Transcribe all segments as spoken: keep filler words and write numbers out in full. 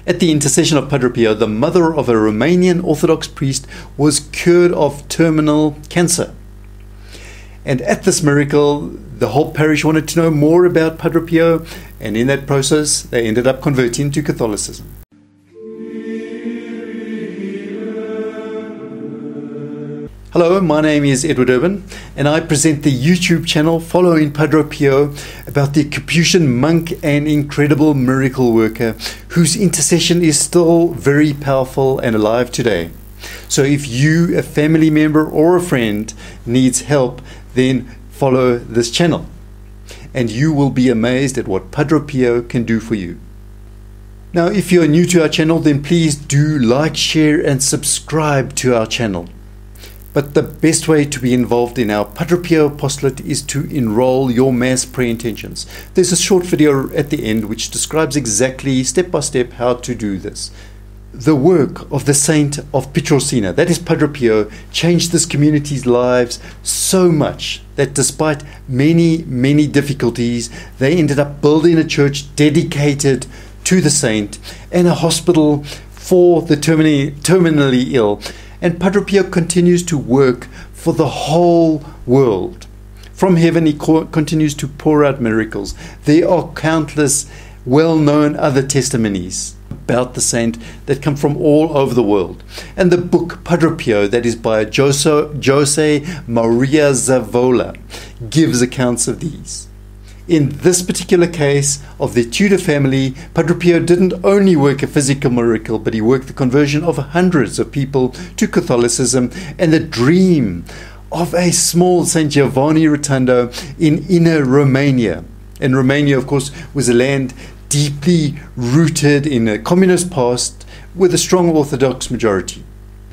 At the intercession of Padre Pio, the mother of a Romanian Orthodox priest was cured of terminal cancer. And at this miracle, the whole parish wanted to know more about Padre Pio, and in that process, they ended up converting to Catholicism. Hello, my name is Edward Urban, and I present the YouTube channel Following Padre Pio, about the Capuchin monk and incredible miracle worker whose intercession is still very powerful and alive today. So if you, a family member or a friend, needs help, then follow this channel, and you will be amazed at what Padre Pio can do for you. Now, if you are new to our channel, then please do like, share and subscribe to our channel. But the best way to be involved in our Padre Pio apostolate is to enroll your Mass prayer intentions. There's a short video at the end which describes exactly step by step how to do this. The work of the Saint of Pietrelcina, that is Padre Pio, changed this community's lives so much that despite many, many difficulties, they ended up building a church dedicated to the saint and a hospital for the terminally, terminally ill. And Padre Pio continues to work for the whole world. From heaven he co- continues to pour out miracles. There are countless well-known other testimonies about the saint that come from all over the world. And the book Padre Pio, that is by Jose, Jose Maria Zavola, gives accounts of these. In this particular case of the Tudor family, Padre Pio didn't only work a physical miracle, but he worked the conversion of hundreds of people to Catholicism and the dream of a small Saint Giovanni Rotondo in inner Romania. And Romania, of course, was a land deeply rooted in a communist past with a strong Orthodox majority.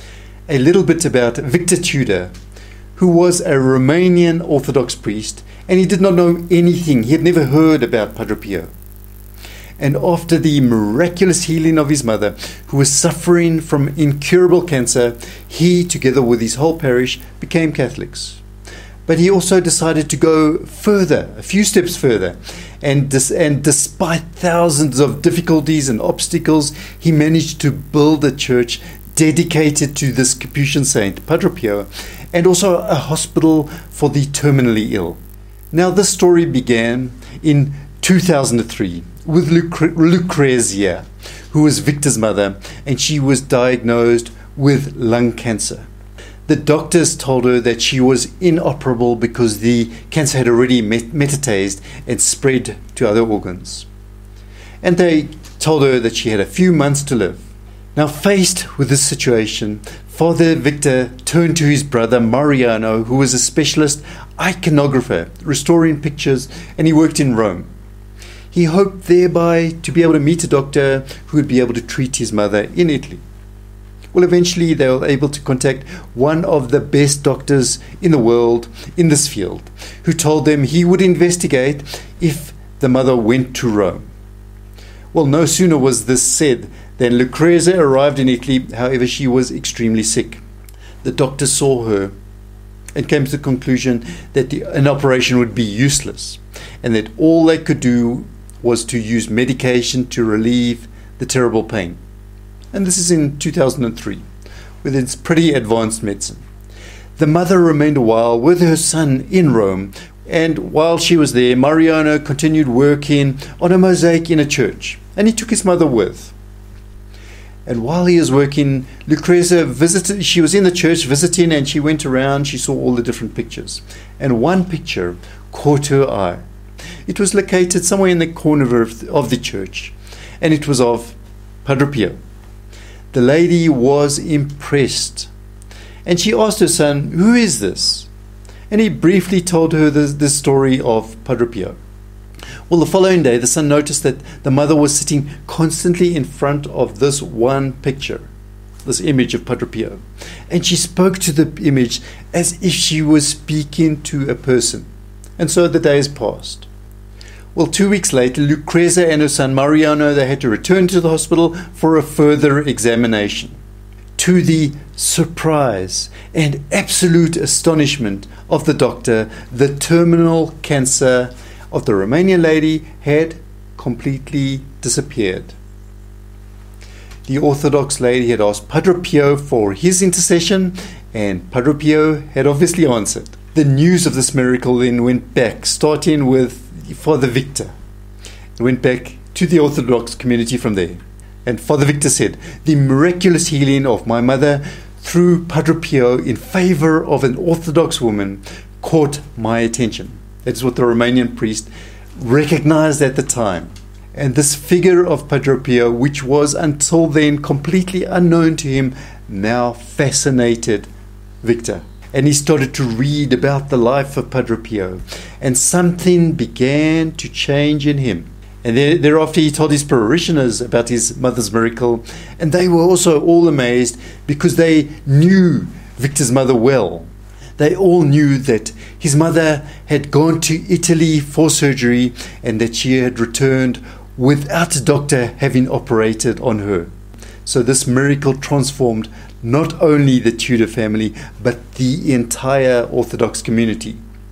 A little bit about Victor Tudor, who was a Romanian Orthodox priest, and he did not know anything. He had never heard about Padre Pio. And after the miraculous healing of his mother, who was suffering from incurable cancer, he, together with his whole parish, became Catholics. But he also decided to go further, a few steps further. And, dis- and despite thousands of difficulties and obstacles, he managed to build a church dedicated to this Capuchin saint, Padre Pio, and also a hospital for the terminally ill. Now, this story began in two thousand three with Lucre- Lucrezia, who was Victor's mother, and she was diagnosed with lung cancer. The doctors told her that she was inoperable because the cancer had already met- metastated and spread to other organs. And they told her that she had a few months to live. Now, faced with this situation, Father Victor turned to his brother Mariano, who was a specialist iconographer, restoring pictures, and he worked in Rome. He hoped thereby to be able to meet a doctor who would be able to treat his mother in Italy. Well, eventually they were able to contact one of the best doctors in the world in this field, who told them he would investigate if the mother went to Rome. Well, no sooner was this said than Lucrezia arrived in Italy. However, she was extremely sick. The doctor saw her and came to the conclusion that the, an operation would be useless, and that all they could do was to use medication to relieve the terrible pain. And this is in two thousand three, with its pretty advanced medicine. The mother remained a while with her son in Rome, and while she was there, Mariano continued working on a mosaic in a church, and he took his mother with. And while he was working, Lucrezia visited, she was in the church visiting, and she went around, she saw all the different pictures. And one picture caught her eye. It was located somewhere in the corner of, of the church, and it was of Padre Pio. The lady was impressed, and she asked her son, "Who is this?" And he briefly told her the, the story of Padre Pio. Well, the following day, the son noticed that the mother was sitting constantly in front of this one picture, this image of Padre Pio. And she spoke to the image as if she was speaking to a person. And so the days passed. Well, two weeks later, Lucrezia and her son Mariano, they had to return to the hospital for a further examination. To the surprise and absolute astonishment of the doctor, the terminal cancer of the Romanian lady had completely disappeared. the Orthodox lady had asked Padre Pio for his intercession, and Padre Pio had obviously answered. The news of this miracle then went back, starting with Father Victor. It went back to the Orthodox community from there. And Father Victor said, the miraculous healing of my mother through Padre Pio in favor of an Orthodox woman caught my attention. That's what the Romanian priest recognized at the time. And this figure of Padre Pio, which was until then completely unknown to him, now fascinated Victor. And he started to read about the life of Padre Pio, and something began to change in him. And thereafter he told his parishioners about his mother's miracle, and they were also all amazed because they knew Victor's mother well. They all knew that his mother had gone to Italy for surgery and that she had returned without a doctor having operated on her. So this miracle transformed not only the Tudor family, but the entire Orthodox community.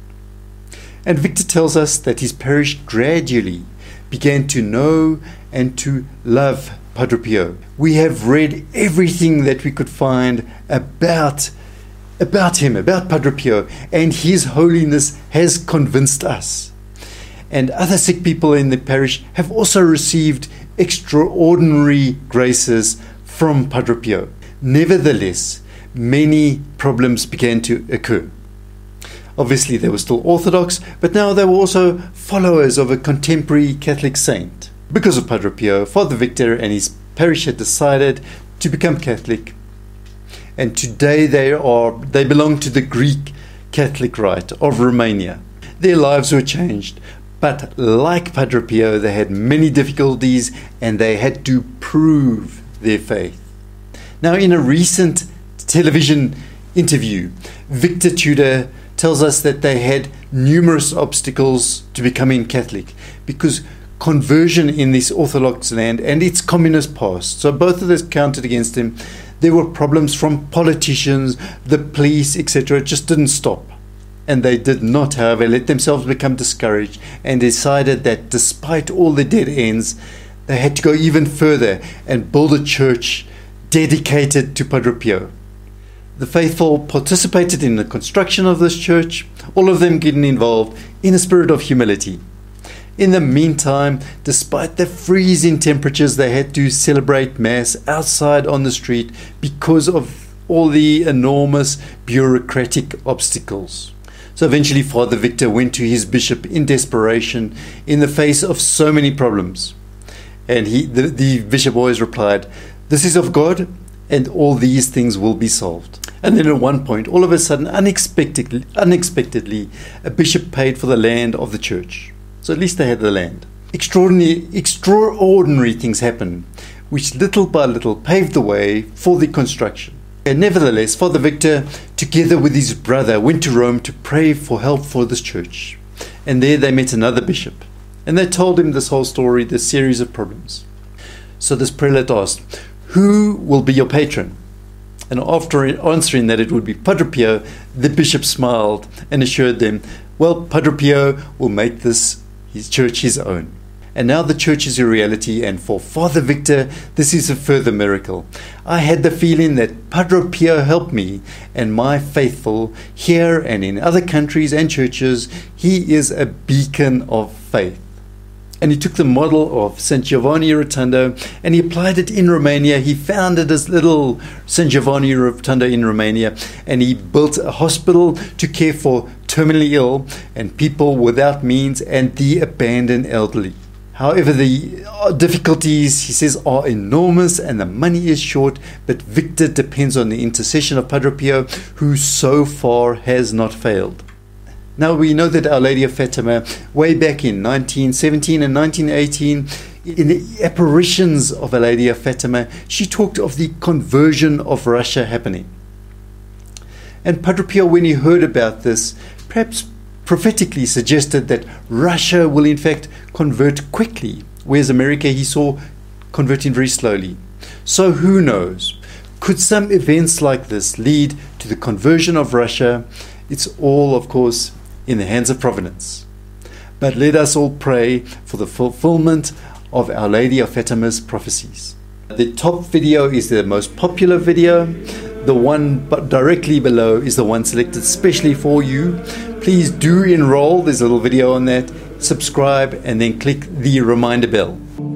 And Victor tells us that his parish gradually began to know and to love Padre Pio. We have read everything that we could find about, about him, about Padre Pio, and his holiness has convinced us. And other sick people in the parish have also received extraordinary graces from Padre Pio. Nevertheless, many problems began to occur. Obviously, they were still Orthodox, but now they were also followers of a contemporary Catholic saint. Because of Padre Pio, Father Victor and his parish had decided to become Catholic. And today they are they belong to the Greek Catholic Rite of Romania. Their lives were changed, but like Padre Pio, they had many difficulties and they had to prove their faith. Now, in a recent television interview, Victor Tudor tells us that they had numerous obstacles to becoming Catholic because conversion in this Orthodox land and its communist past, so both of those counted against him. There were problems from politicians, the police, et cetera. It just didn't stop. And they did not, however, let themselves become discouraged and decided that despite all the dead ends, they had to go even further and build a church dedicated to Padre Pio. The faithful participated in the construction of this church, all of them getting involved in a spirit of humility. In the meantime, despite the freezing temperatures, they had to celebrate Mass outside on the street because of all the enormous bureaucratic obstacles. So eventually Father Victor went to his bishop in desperation in the face of so many problems. And he, the, the bishop always replied, "This is of God, and all these things will be solved." And then at one point, all of a sudden, unexpectedly, unexpectedly, a bishop paid for the land of the church. So at least they had the land. Extraordinary, extraordinary things happened, which little by little paved the way for the construction. And nevertheless, Father Victor, together with his brother, went to Rome to pray for help for this church. And there they met another bishop. And they told him this whole story, this series of problems. So this prelate asked, "Who will be your patron?" And after answering that it would be Padre Pio, the bishop smiled and assured them, "Well, Padre Pio will make this his church his own." And now the church is a reality, and for Father Victor, this is a further miracle. I had the feeling that Padre Pio helped me and my faithful here and in other countries and churches. He is a beacon of faith. And he took the model of Saint Giovanni Rotondo and he applied it in Romania. He founded this little Saint Giovanni Rotondo in Romania, and he built a hospital to care for terminally ill and people without means and the abandoned elderly. However, the difficulties, he says, are enormous and the money is short, but Victor depends on the intercession of Padre Pio, who so far has not failed. Now we know that Our Lady of Fatima, way back in nineteen seventeen and nineteen eighteen, in the apparitions of Our Lady of Fatima, she talked of the conversion of Russia happening. And Padre Pio, when he heard about this, perhaps prophetically suggested that Russia will in fact convert quickly, whereas America he saw converting very slowly. So who knows? Could some events like this lead to the conversion of Russia? It's all, of course, in the hands of providence. But let us all pray for the fulfillment of Our Lady of Fatima's prophecies. The top video is the most popular video. The one but directly below is the one selected specially for you. Please do enroll. There's a little video on that. Subscribe and then click the reminder bell.